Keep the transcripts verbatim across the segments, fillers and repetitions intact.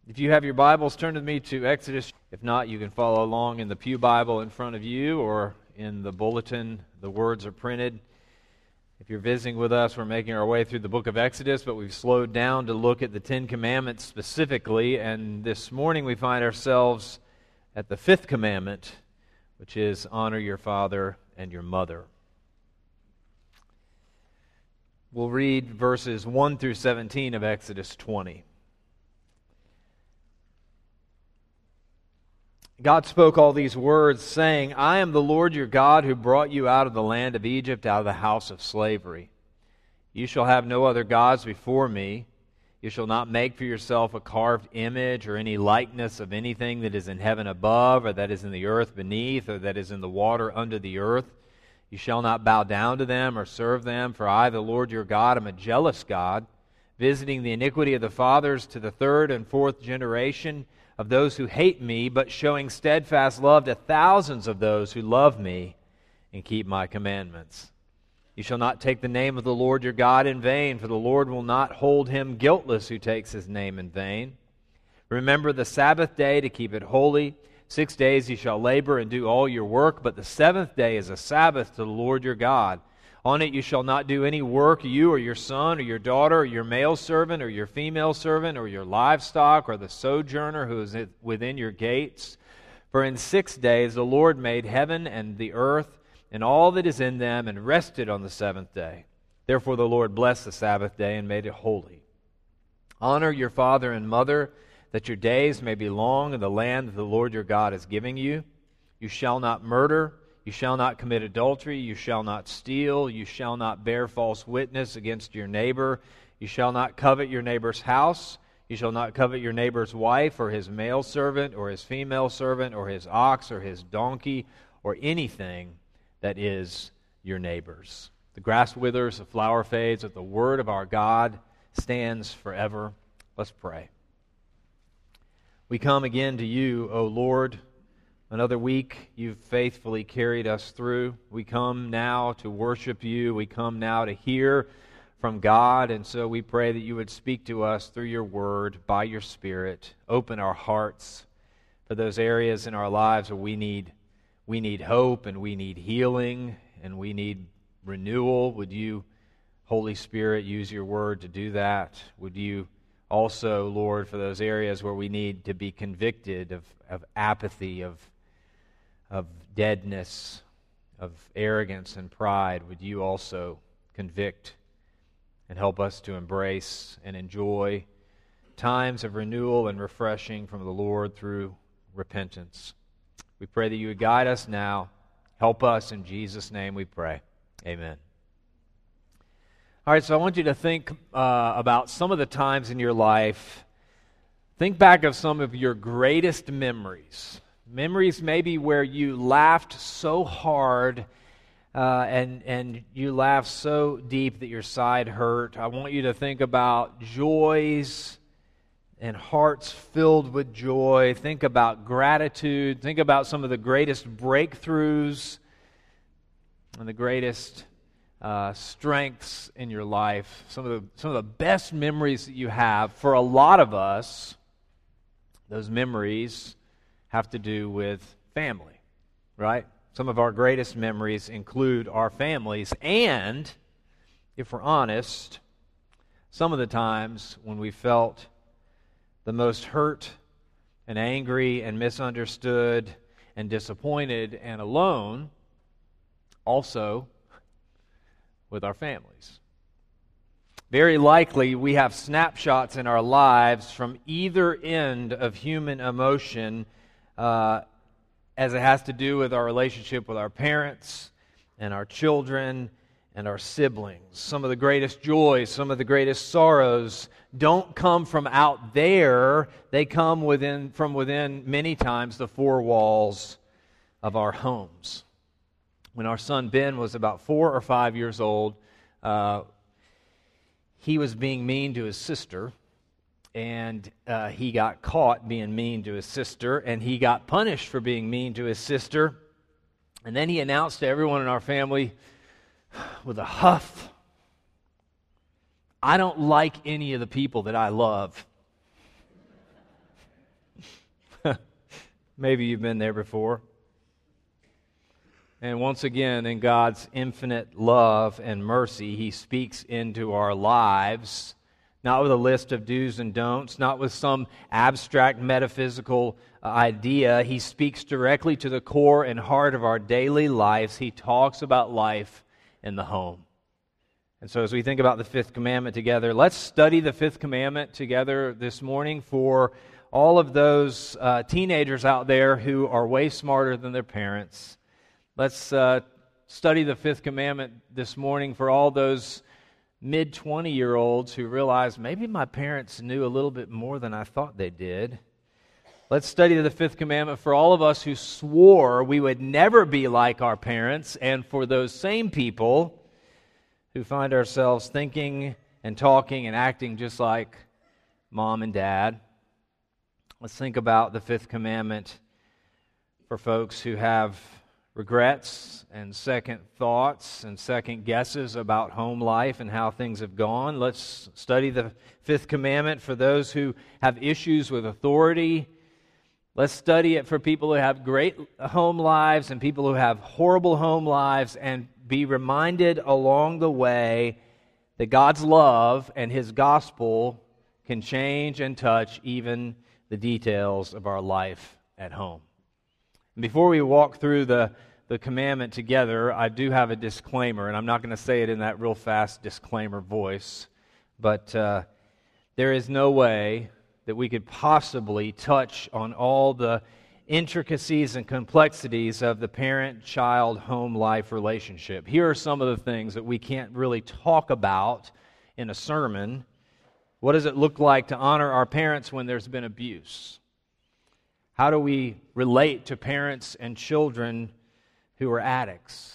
If you have your Bibles, turn with me to Exodus. If not, you can follow along in the Pew Bible in front of you or in the bulletin. The words are printed. If you're visiting with us, we're making our way through the book of Exodus, but we've slowed down to look at the Ten Commandments specifically, and this morning we find ourselves at the fifth commandment, which is honor your father and your mother. We'll read verses one through seventeen of Exodus twenty. God spoke all these words, saying, I am the Lord your God who brought you out of the land of Egypt, out of the house of slavery. You shall have no other gods before me. You shall not make for yourself a carved image or any likeness of anything that is in heaven above, or that is in the earth beneath, or that is in the water under the earth. You shall not bow down to them or serve them, for I, the Lord your God, am a jealous God, visiting the iniquity of the fathers to the third and fourth generation of those who hate me, but showing steadfast love to thousands of those who love me and keep my commandments. You shall not take the name of the Lord your God in vain, for the Lord will not hold him guiltless who takes his name in vain. Remember the Sabbath day to keep it holy. Six days you shall labor and do all your work, but the seventh day is a Sabbath to the Lord your God. On it you shall not do any work, you or your son or your daughter or your male servant or your female servant or your livestock or the sojourner who is within your gates. For in six days the Lord made heaven and the earth and all that is in them, and rested on the seventh day. Therefore the Lord blessed the Sabbath day and made it holy. Honor your father and mother, that your days may be long in the land that the Lord your God is giving you. You shall not murder. You shall not commit adultery, you shall not steal, you shall not bear false witness against your neighbor, you shall not covet your neighbor's house, you shall not covet your neighbor's wife or his male servant or his female servant or his ox or his donkey or anything that is your neighbor's. The grass withers, the flower fades, but the word of our God stands forever. Let's pray. We come again to you, O Lord. Another week you've faithfully carried us through. We come now to worship you. We come now to hear from God. And so we pray that you would speak to us through your word, by your Spirit. Open our hearts for those areas in our lives where we need, we need hope and we need healing and we need renewal. Would you, Holy Spirit, use your word to do that? Would you also, Lord, for those areas where we need to be convicted of, of apathy, of of deadness, of arrogance and pride, would you also convict and help us to embrace and enjoy times of renewal and refreshing from the Lord through repentance. We pray that you would guide us now. Help us in Jesus' name we pray. Amen. All right, so I want you to think uh, about some of the times in your life. Think back of some of your greatest memories. Memories maybe where you laughed so hard uh, and, and you laughed so deep that your side hurt. I want you to think about joys and hearts filled with joy. Think about gratitude. Think about some of the greatest breakthroughs and the greatest uh, strengths in your life. Some of the, some of the best memories that you have. For a lot of us, those memories have to do with family, right? Some of our greatest memories include our families, and if we're honest, some of the times when we felt the most hurt and angry and misunderstood and disappointed and alone, also with our families. Very likely we have snapshots in our lives from either end of human emotion Uh, as it has to do with our relationship with our parents and our children and our siblings. Some of the greatest joys, some of the greatest sorrows don't come from out there. They come within from within, many times, the four walls of our homes. When our son Ben was about four or five years old, uh, he was being mean to his sister. And uh, he got caught being mean to his sister, and he got punished for being mean to his sister. And then he announced to everyone in our family with a huff, I don't like any of the people that I love. Maybe you've been there before. And once again, in God's infinite love and mercy, He speaks into our lives, not with a list of do's and don'ts, not with some abstract metaphysical idea. He speaks directly to the core and heart of our daily lives. He talks about life in the home. And so as we think about the fifth commandment together, let's study the fifth commandment together this morning for all of those uh, teenagers out there who are way smarter than their parents. Let's uh, study the fifth commandment this morning for all those mid twenty-year-olds who realize maybe my parents knew a little bit more than I thought they did. Let's study the fifth commandment for all of us who swore we would never be like our parents, and for those same people who find ourselves thinking and talking and acting just like mom and dad. Let's think about the fifth commandment for folks who have regrets and second thoughts and second guesses about home life and how things have gone. Let's study the fifth commandment for those who have issues with authority. Let's study it for people who have great home lives and people who have horrible home lives, and be reminded along the way that God's love and His gospel can change and touch even the details of our life at home. And before we walk through the the commandment together, I do have a disclaimer, and I'm not going to say it in that real fast disclaimer voice, but uh, there is no way that we could possibly touch on all the intricacies and complexities of the parent-child home life relationship. Here are some of the things that we can't really talk about in a sermon. What does it look like to honor our parents when there's been abuse? How do we relate to parents and children who are addicts?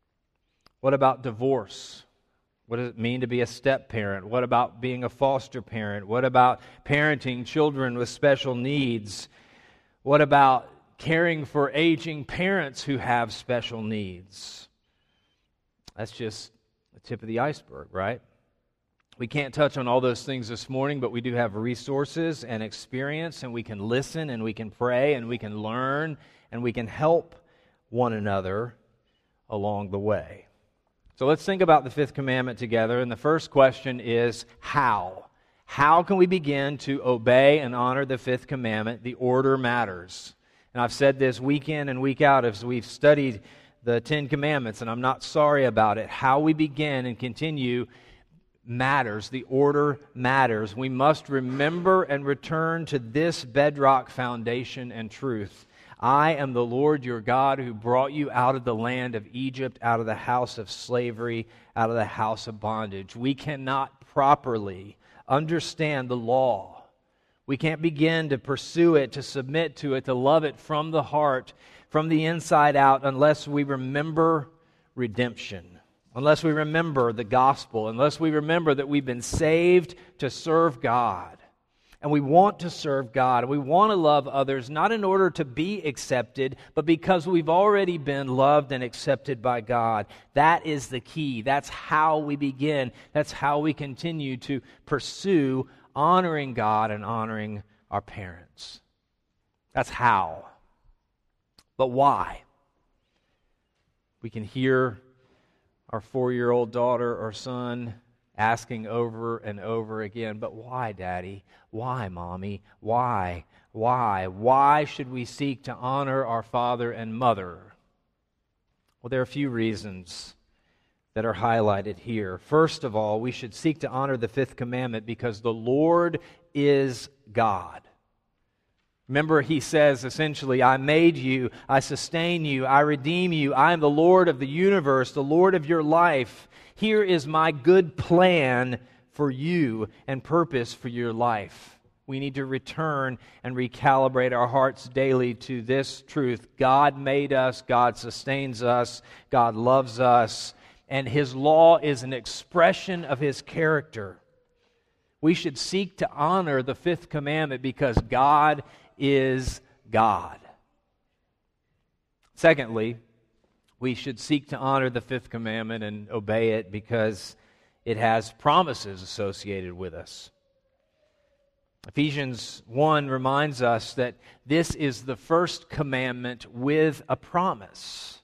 What about divorce? What does it mean to be a step-parent? What about being a foster parent? What about parenting children with special needs? What about caring for aging parents who have special needs? That's just the tip of the iceberg, right? We can't touch on all those things this morning, but we do have resources and experience, and we can listen, and we can pray, and we can learn, and we can help one another along the way. So let's think about the fifth commandment together. And the first question is how? How can we begin to obey and honor the fifth commandment? The order matters. And I've said this week in and week out as we've studied the Ten Commandments, and I'm not sorry about it. How we begin and continue matters. The order matters. We must remember and return to this bedrock foundation and truth. I am the Lord your God who brought you out of the land of Egypt, out of the house of slavery, out of the house of bondage. We cannot properly understand the law. We can't begin to pursue it, to submit to it, to love it from the heart, from the inside out, unless we remember redemption, unless we remember the gospel, unless we remember that we've been saved to serve God. And we want to serve God, and we want to love others, not in order to be accepted, but because we've already been loved and accepted by God. That is the key. That's how we begin. That's how we continue to pursue honoring God and honoring our parents. That's how. But why? We can hear our four-year-old daughter or son asking over and over again, but why, Daddy? Why, Mommy? Why? Why? Why should we seek to honor our father and mother? Well, there are a few reasons that are highlighted here. First of all, we should seek to honor the fifth commandment because the Lord is God. Remember, he says essentially, I made you, I sustain you, I redeem you, I am the Lord of the universe, the Lord of your life. Here is my good plan for you and purpose for your life. We need to return and recalibrate our hearts daily to this truth. God made us, God sustains us, God loves us, and His law is an expression of His character. We should seek to honor the fifth commandment because God is God. Secondly, we should seek to honor the fifth commandment and obey it because it has promises associated with us. Ephesians one reminds us that this is the first commandment with a promise.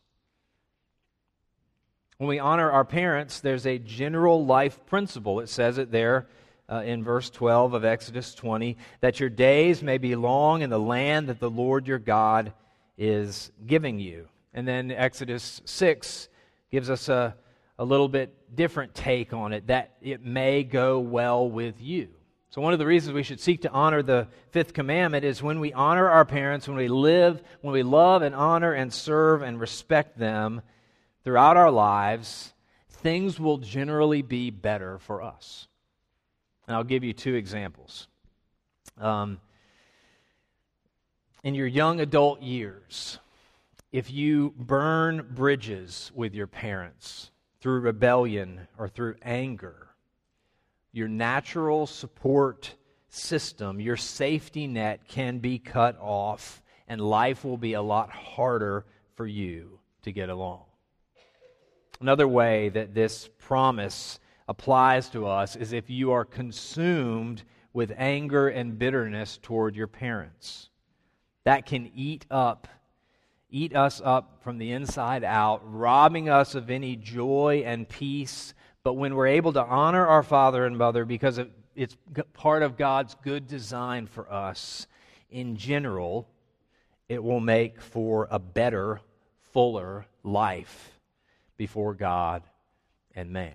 When we honor our parents, there's a general life principle. It says it there uh, in verse twelve of Exodus twenty, that your days may be long in the land that the Lord your God is giving you. And then Exodus six gives us a, a little bit different take on it, that it may go well with you. So one of the reasons we should seek to honor the fifth commandment is when we honor our parents, when we live, when we love and honor and serve and respect them throughout our lives, things will generally be better for us. And I'll give you two examples. Um, in your young adult years, if you burn bridges with your parents through rebellion or through anger, your natural support system, your safety net can be cut off, and life will be a lot harder for you to get along. Another way that this promise applies to us is if you are consumed with anger and bitterness toward your parents. That can eat up, eat us up from the inside out, robbing us of any joy and peace. But when we're able to honor our father and mother because it's part of God's good design for us, in general, it will make for a better, fuller life before God and man.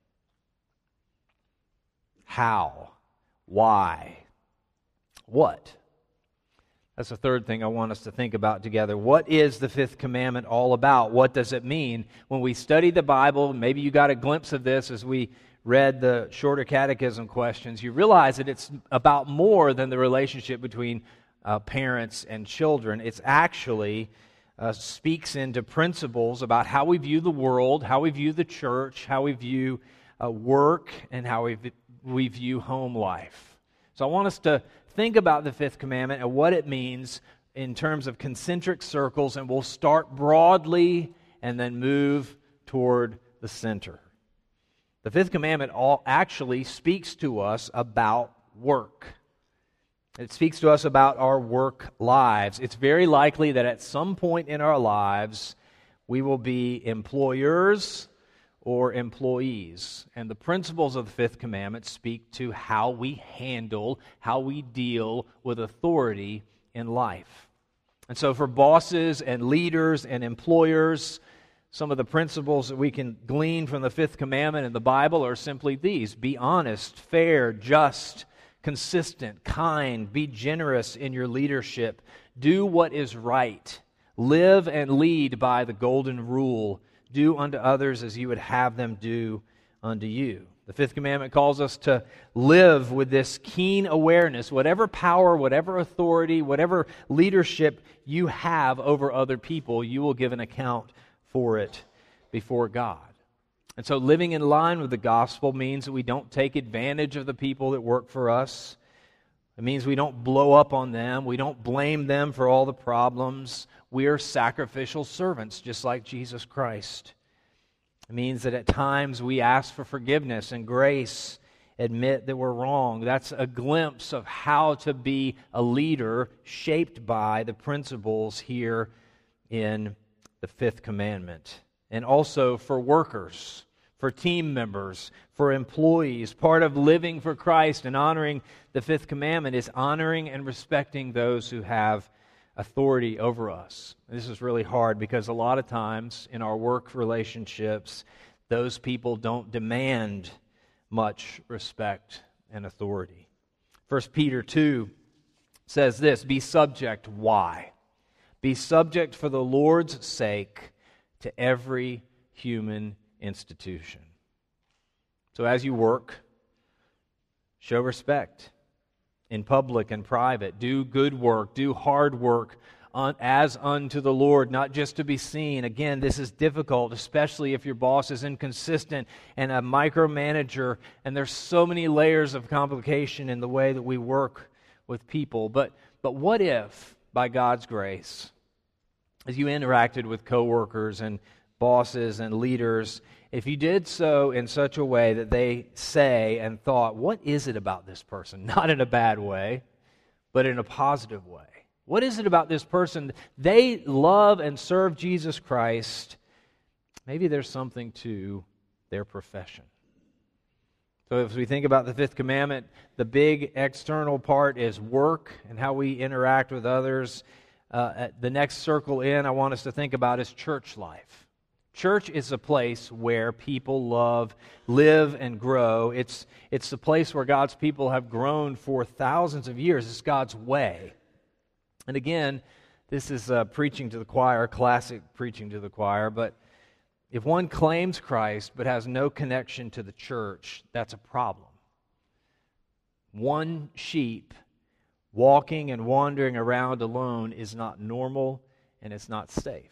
How? Why? What? That's the third thing I want us to think about together. What is the fifth commandment all about? What does it mean? When we study the Bible, maybe you got a glimpse of this as we read the shorter catechism questions, you realize that it's about more than the relationship between uh, parents and children. It's actually Uh, speaks into principles about how we view the world, how we view the church, how we view uh, work, and how we, v- we view home life. So I want us to think about the fifth commandment and what it means in terms of concentric circles, and we'll start broadly and then move toward the center. The fifth commandment all actually speaks to us about work. It speaks to us about our work lives. It's very likely that at some point in our lives, we will be employers or employees. And the principles of the fifth commandment speak to how we handle, how we deal with authority in life. And so for bosses and leaders and employers, some of the principles that we can glean from the fifth commandment in the Bible are simply these: be honest, fair, just, consistent, kind, be generous in your leadership, do what is right, live and lead by the golden rule, do unto others as you would have them do unto you. The fifth commandment calls us to live with this keen awareness. Whatever power, whatever authority, whatever leadership you have over other people, you will give an account for it before God. And so living in line with the gospel means that we don't take advantage of the people that work for us. It means we don't blow up on them. We don't blame them for all the problems. We are sacrificial servants, just like Jesus Christ. It means that at times we ask for forgiveness and grace, admit that we're wrong. That's a glimpse of how to be a leader shaped by the principles here in the fifth commandment. And also for workers, for team members, for employees. Part of living for Christ and honoring the fifth commandment is honoring and respecting those who have authority over us. This is really hard because a lot of times in our work relationships, those people don't demand much respect and authority. First Peter two says this: be subject. Why? Be subject for the Lord's sake to every human institution. So as you work, show respect in public and private. Do good work, do hard work un- as unto the Lord, not just to be seen. Again, this is difficult, especially if your boss is inconsistent and a micromanager, and there's so many layers of complication in the way that we work with people. But, but what if, by God's grace, as you interacted with coworkers and bosses and leaders, if you did so in such a way that they say and thought, what is it about this person? Not in a bad way, but in a positive way. What is it about this person? They love and serve Jesus Christ. Maybe there's something to their profession. So if we think about the fifth commandment, the big external part is work and how we interact with others. Uh, the next circle in I want us to think about is church life. Church is a place where people love, live, and grow. It's, it's the place where God's people have grown for thousands of years. It's God's way. And again, this is uh, preaching to the choir, classic preaching to the choir, but if one claims Christ but has no connection to the church, that's a problem. One sheep walking and wandering around alone is not normal and it's not safe.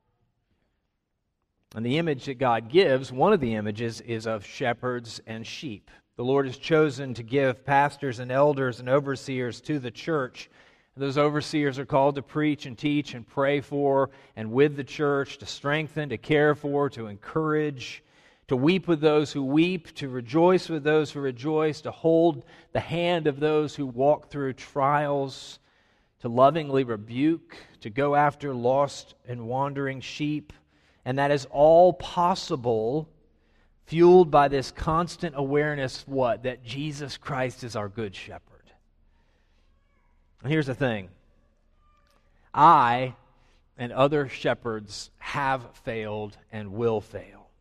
And the image that God gives, one of the images, is of shepherds and sheep. The Lord has chosen to give pastors and elders and overseers to the church. Those overseers are called to preach and teach and pray for and with the church, to strengthen, to care for, to encourage, to weep with those who weep, to rejoice with those who rejoice, to hold the hand of those who walk through trials, to lovingly rebuke, to go after lost and wandering sheep. And that is all possible, fueled by this constant awareness, what? That Jesus Christ is our good shepherd. And here's the thing. I and other shepherds have failed and will fail.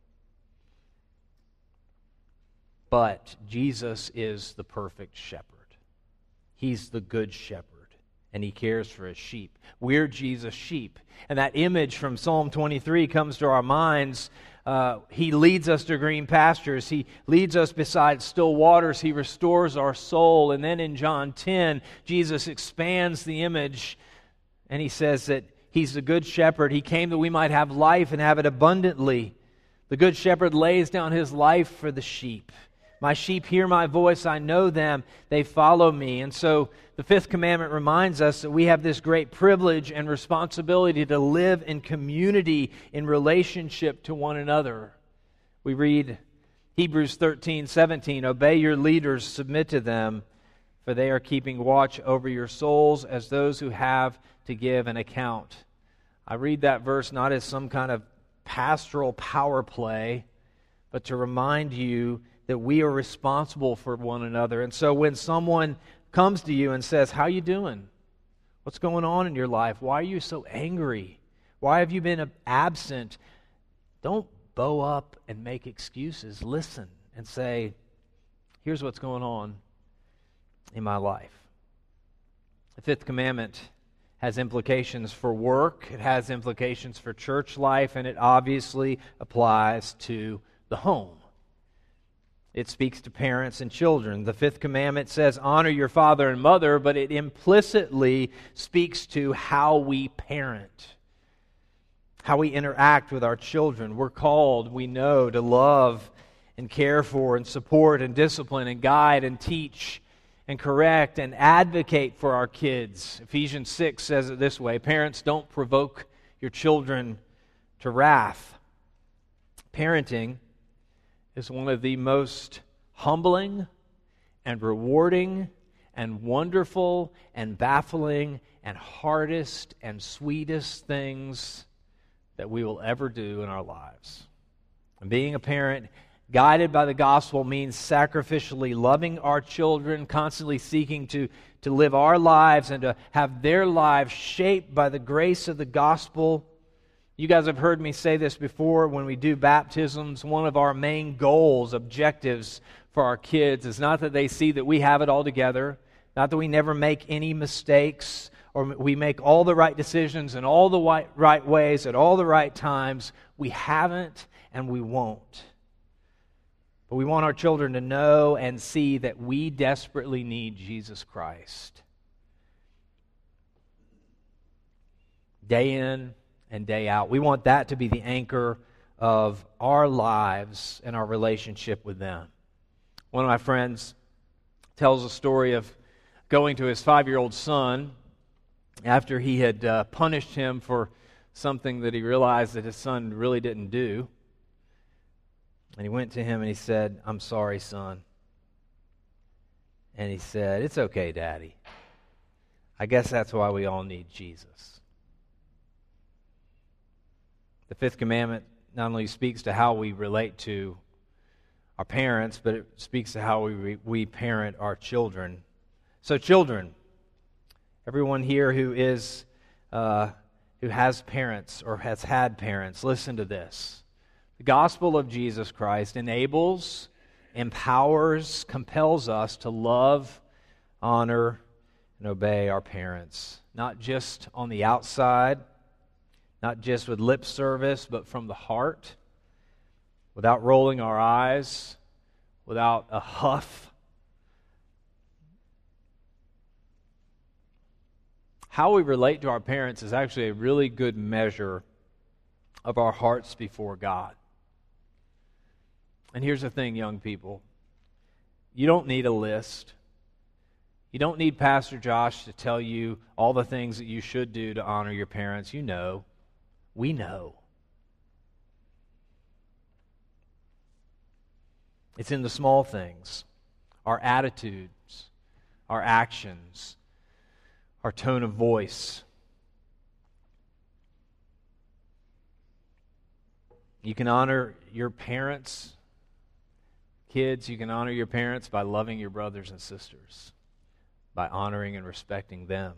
But Jesus is the perfect shepherd. He's the good shepherd, and he cares for his sheep. We're Jesus' sheep. And that image from Psalm twenty-three comes to our minds. Uh, he leads us to green pastures. He leads us beside still waters. He restores our soul. And then in John ten, Jesus expands the image, and he says that he's the good shepherd. He came that we might have life and have it abundantly. The good shepherd lays down his life for the sheep. My sheep hear my voice, I know them, they follow me. And so the fifth commandment reminds us that we have this great privilege and responsibility to live in community, in relationship to one another. We read Hebrews thirteen seventeen, obey your leaders, submit to them, for they are keeping watch over your souls as those who have to give an account. I read that verse not as some kind of pastoral power play, but to remind you that we are responsible for one another. And so when someone comes to you and says, how you doing? What's going on in your life? Why are you so angry? Why have you been absent? Don't bow up and make excuses. Listen and say, here's what's going on in my life. The fifth commandment has implications for work, it has implications for church life, and it obviously applies to the home. It speaks to parents and children. The fifth commandment says, honor your father and mother, but it implicitly speaks to how we parent, how we interact with our children. We're called, we know, to love and care for and support and discipline and guide and teach and correct and advocate for our kids. Ephesians six says it this way, parents, don't provoke your children to wrath. Parenting is one of the most humbling and rewarding and wonderful and baffling and hardest and sweetest things that we will ever do in our lives. And being a parent guided by the gospel means sacrificially loving our children, constantly seeking to, to live our lives and to have their lives shaped by the grace of the gospel. You guys have heard me say this before when we do baptisms. One of our main goals, objectives for our kids is not that they see that we have it all together, not that we never make any mistakes or we make all the right decisions in all the right, right ways at all the right times. We haven't and we won't. But we want our children to know and see that we desperately need Jesus Christ. Day in and day out. We want that to be the anchor of our lives and our relationship with them. One of my friends tells a story of going to his five-year-old son after he had uh, punished him for something that he realized that his son really didn't do. And he went to him and he said, I'm sorry, son. And he said, it's okay, Daddy. I guess that's why we all need Jesus. The fifth commandment not only speaks to how we relate to our parents, but it speaks to how we, we parent our children. So children, everyone here who is uh, who has parents or has had parents, listen to this. The gospel of Jesus Christ enables, empowers, compels us to love, honor, and obey our parents. Not just on the outside, not just with lip service, but from the heart, without rolling our eyes, without a huff. How we relate to our parents is actually a really good measure of our hearts before God. And here's the thing, young people. You don't need a list. You don't need Pastor Josh to tell you all the things that you should do to honor your parents. You know. We know. It's in the small things. Our attitudes, our actions, our tone of voice. You can honor your parents. Kids, you can honor your parents by loving your brothers and sisters, by honoring and respecting them,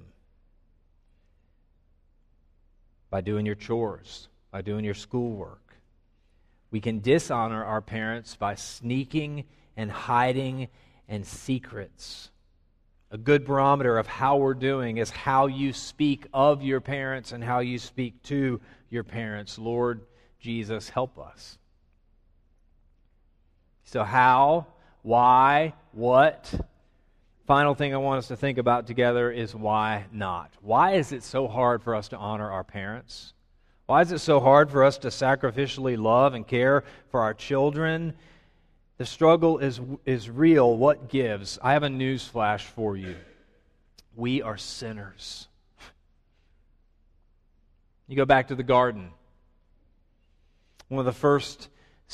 by doing your chores, by doing your schoolwork. We can dishonor our parents by sneaking and hiding and secrets. A good barometer of how we're doing is how you speak of your parents and how you speak to your parents. Lord Jesus, help us. So how, why, what? Final thing I want us to think about together is why not? Why is it so hard for us to honor our parents? Why is it so hard for us to sacrificially love and care for our children? The struggle is, is real. What gives? I have a news flash for you. We are sinners. You go back to the garden. One of the first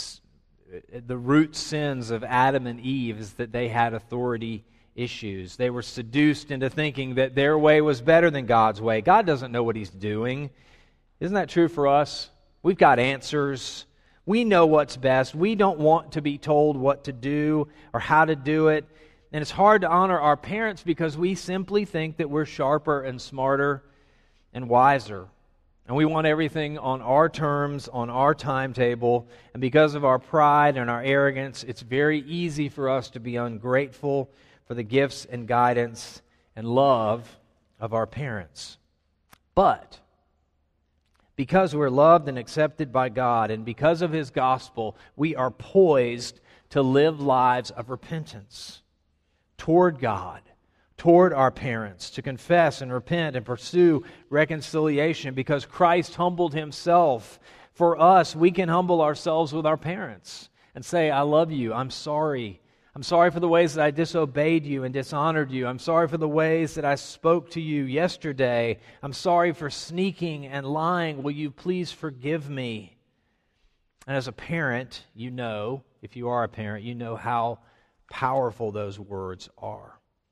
The root sins of Adam and Eve is that they had authority issues. They were seduced into thinking that their way was better than God's way. God doesn't know what He's doing. Isn't that true for us? We've got answers. We know what's best. We don't want to be told what to do or how to do it. And it's hard to honor our parents because we simply think that we're sharper and smarter and wiser. And we want everything on our terms, on our timetable. And because of our pride and our arrogance, it's very easy for us to be ungrateful for the gifts and guidance and love of our parents. But because we're loved and accepted by God, and because of His gospel, we are poised to live lives of repentance toward God, toward our parents, to confess and repent and pursue reconciliation. Because Christ humbled Himself for us, we can humble ourselves with our parents and say, I love you, I'm sorry. I'm sorry for the ways that I disobeyed you and dishonored you. I'm sorry for the ways that I spoke to you yesterday. I'm sorry for sneaking and lying. Will you please forgive me? And as a parent, you know, if you are a parent, you know how powerful those words are.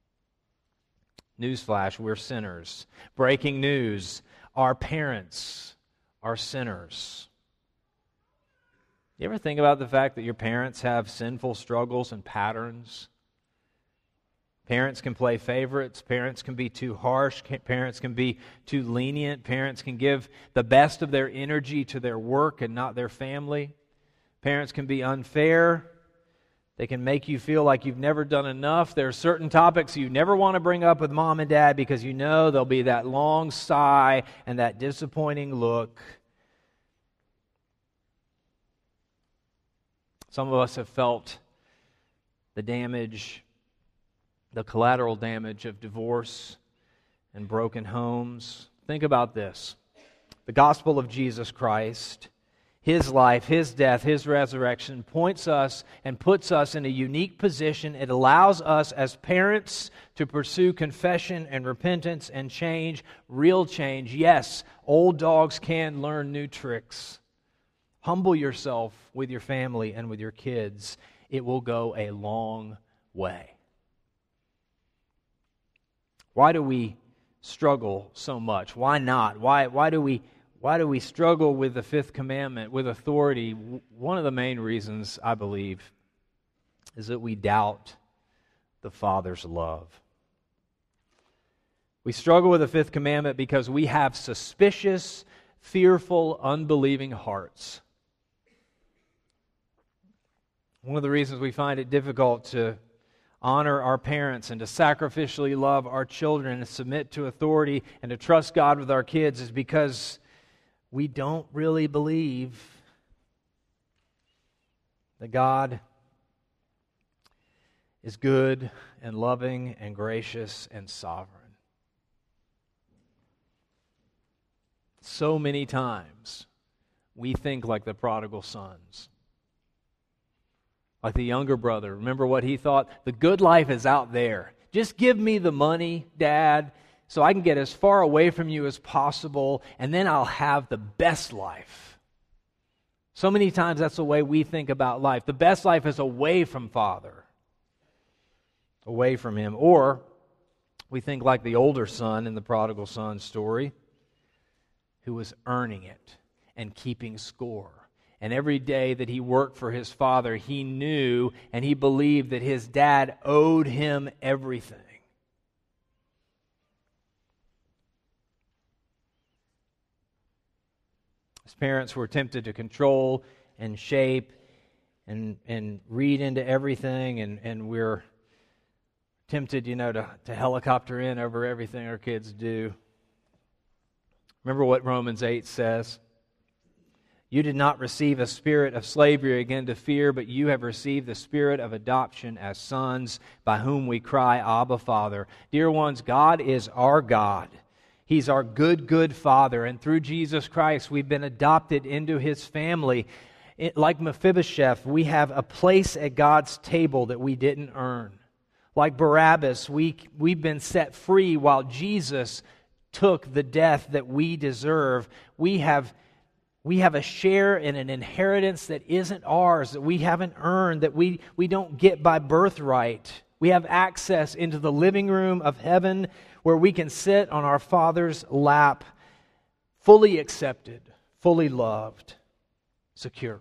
Newsflash, we're sinners. Breaking news, our parents are sinners. You ever think about the fact that your parents have sinful struggles and patterns? Parents can play favorites. Parents can be too harsh. Parents can be too lenient. Parents can give the best of their energy to their work and not their family. Parents can be unfair. They can make you feel like you've never done enough. There are certain topics you never want to bring up with mom and dad because you know there'll be that long sigh and that disappointing look. Some of us have felt the damage, the collateral damage of divorce and broken homes. Think about this. The gospel of Jesus Christ, His life, His death, His resurrection points us and puts us in a unique position. It allows us as parents to pursue confession and repentance and change, real change. Yes, old dogs can learn new tricks. Humble yourself with your family and with your kids. It will go a long way. Why do we struggle so much? Why not? Why, why do we why do we struggle with the fifth commandment, with authority? One of the main reasons, I believe, is that we doubt the Father's love. We struggle with the fifth commandment because we have suspicious, fearful, unbelieving hearts. One of the reasons we find it difficult to honor our parents and to sacrificially love our children and submit to authority and to trust God with our kids is because we don't really believe that God is good and loving and gracious and sovereign. So many times we think like the prodigal sons. Like the younger brother. Remember what he thought? The good life is out there. Just give me the money, Dad, so I can get as far away from you as possible, and then I'll have the best life. So many times that's the way we think about life. The best life is away from Father. Away from Him. Or we think like the older son in the prodigal son story, who was earning it and keeping score. And every day that he worked for his father, he knew and he believed that his dad owed him everything. His parents were tempted to control and shape and and read into everything, and, and we're tempted, you know, to, to helicopter in over everything our kids do. Remember what Romans eight says? You did not receive a spirit of slavery again to fear, but you have received the spirit of adoption as sons, by whom we cry, Abba, Father. Dear ones, God is our God. He's our good, good Father, and through Jesus Christ, we've been adopted into His family. It, like Mephibosheth, we have a place at God's table that we didn't earn. Like Barabbas, we, we've been set free while Jesus took the death that we deserve. We have We have a share in an inheritance that isn't ours, that we haven't earned, that we, we don't get by birthright. We have access into the living room of heaven where we can sit on our Father's lap, fully accepted, fully loved, secure.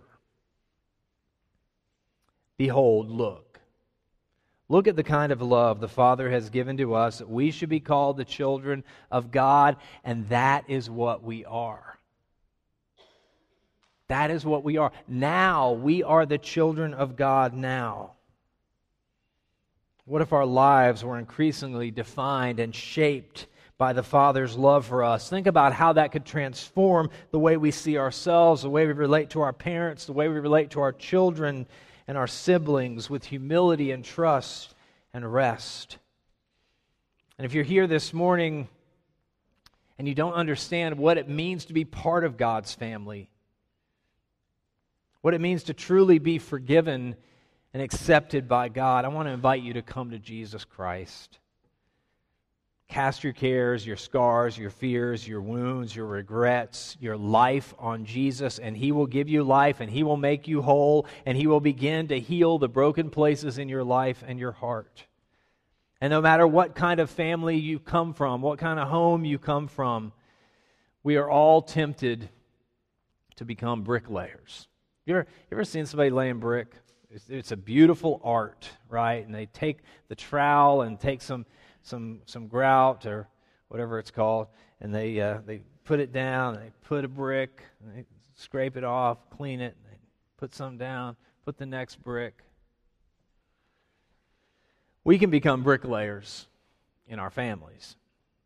Behold, look. Look at the kind of love the Father has given to us, that we should be called the children of God, and that is what we are. That is what we are. Now, we are the children of God now. What if our lives were increasingly defined and shaped by the Father's love for us? Think about how that could transform the way we see ourselves, the way we relate to our parents, the way we relate to our children and our siblings, with humility and trust and rest. And if you're here this morning and you don't understand what it means to be part of God's family, what it means to truly be forgiven and accepted by God, I want to invite you to come to Jesus Christ. Cast your cares, your scars, your fears, your wounds, your regrets, your life on Jesus, and He will give you life, and He will make you whole, and He will begin to heal the broken places in your life and your heart. And no matter what kind of family you come from, what kind of home you come from, we are all tempted to become bricklayers. You ever, you ever seen somebody laying brick? It's, it's a beautiful art, right? And they take the trowel and take some some some grout or whatever it's called, and they uh, they put it down, and they put a brick, and they scrape it off, clean it, and they put some down, put the next brick. We can become bricklayers in our families.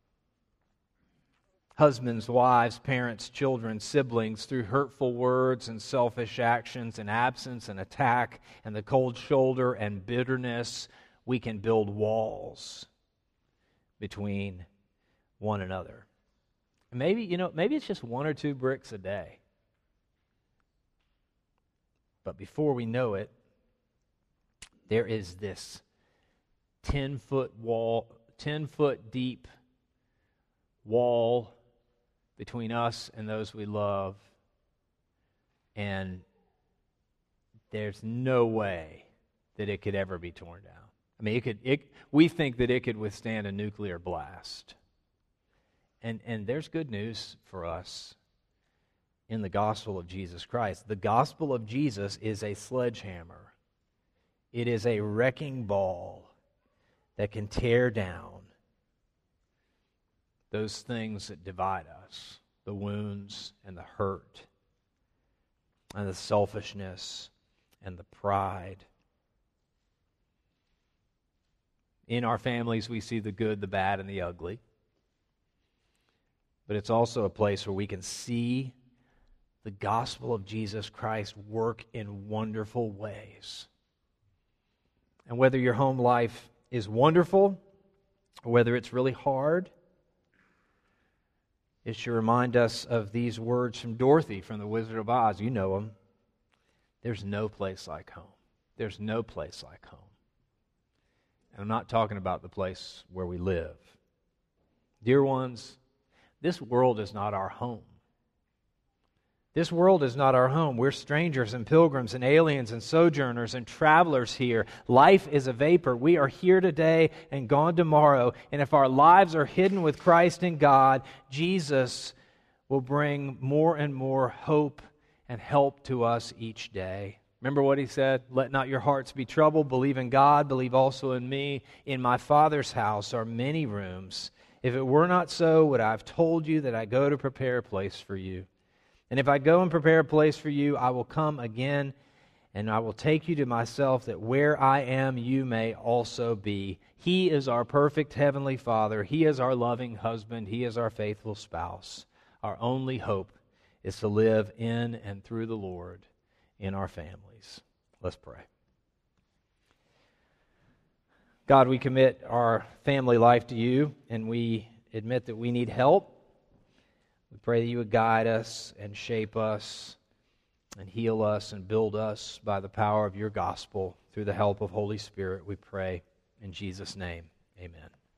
Husbands, wives, parents, children, siblings, through hurtful words and selfish actions and absence and attack and the cold shoulder and bitterness, we can build walls between one another. And maybe, you know, maybe it's just one or two bricks a day. But before we know it, there is this ten-foot wall, ten-foot deep wall between us and those we love. And there's no way that it could ever be torn down. I mean, it could. It, we think that it could withstand a nuclear blast. And and there's good news for us in the gospel of Jesus Christ. The gospel of Jesus is a sledgehammer. It is a wrecking ball that can tear down those things that divide us, the wounds and the hurt and the selfishness and the pride. In our families, we see the good, the bad, and the ugly. But it's also a place where we can see the gospel of Jesus Christ work in wonderful ways. And whether your home life is wonderful, or whether it's really hard, it should remind us of these words from Dorothy from The Wizard of Oz. You know them. There's no place like home. There's no place like home. And I'm not talking about the place where we live. Dear ones, this world is not our home. This world is not our home. We're strangers and pilgrims and aliens and sojourners and travelers here. Life is a vapor. We are here today and gone tomorrow. And if our lives are hidden with Christ in God, Jesus will bring more and more hope and help to us each day. Remember what he said? Let not your hearts be troubled. Believe in God. Believe also in me. In my Father's house are many rooms. If it were not so, would I have told you that I go to prepare a place for you? And if I go and prepare a place for you, I will come again, and I will take you to myself, that where I am, you may also be. He is our perfect heavenly Father. He is our loving husband. He is our faithful spouse. Our only hope is to live in and through the Lord in our families. Let's pray. God, we commit our family life to you, and we admit that we need help. We pray that you would guide us and shape us and heal us and build us by the power of your gospel through the help of Holy Spirit, we pray in Jesus' name. Amen.